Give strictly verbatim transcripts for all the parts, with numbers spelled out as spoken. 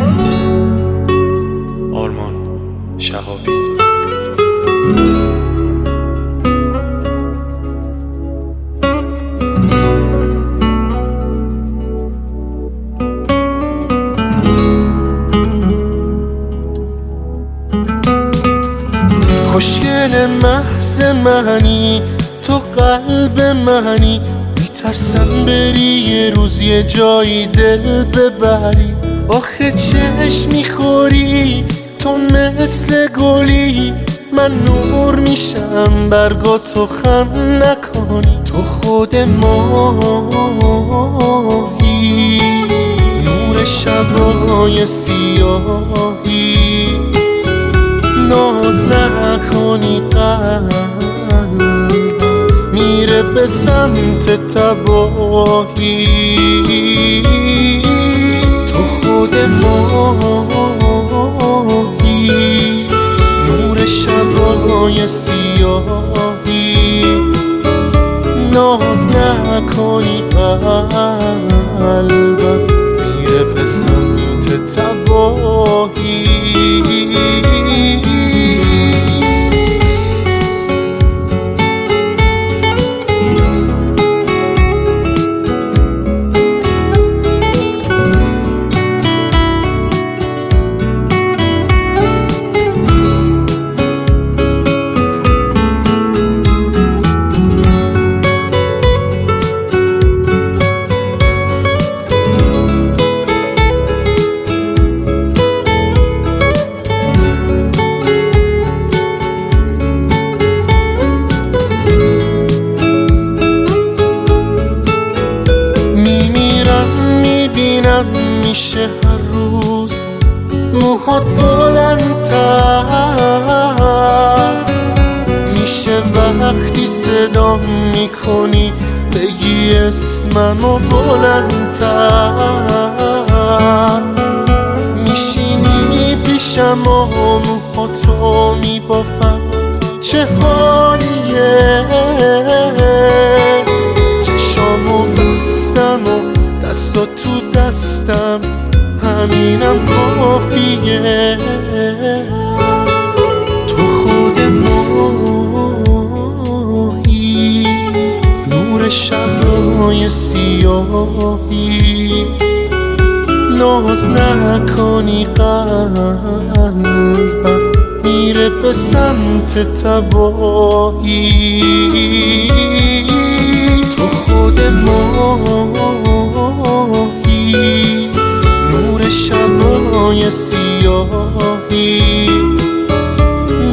آرمان شهابی. خوشگل محض منی، تو قلب منی، میترسم بری یه روز یه جایی دل ببری. آخه چشم میخوری تو مثل گلی، من نور میشم برگا تو خم نکنی. تو خود ماهی، نور شبای سیاهی، ناز نکنی قلبم میره به سمت تباهی. تو خود ماهی، نور شبای سیاهی، ناز نکنی قلبم میره به سمت تباهی. میشه هر روز موهات بلندتر، میشه وقتی صدا میکنی بگی اسممو بلندتر. میشینی پیشم و موهاتو میبافم، چه حالیه. چشامو بستم و دستا تو دستم، همینم کافیه. تو خود ماهی، نور شبای سیاهی، ناز نکنی قلبم میره به سمت تباهی. تو خود ماهی، نور شبای سیاهی،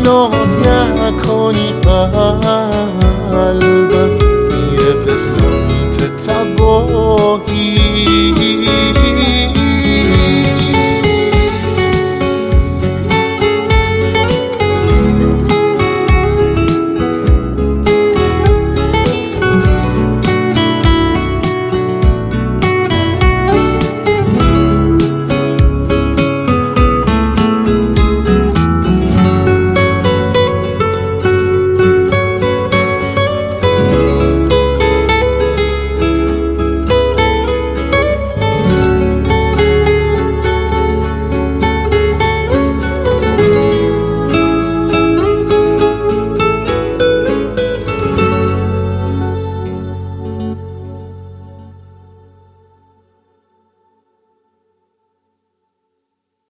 ناز نکنی قلبم میره به سمت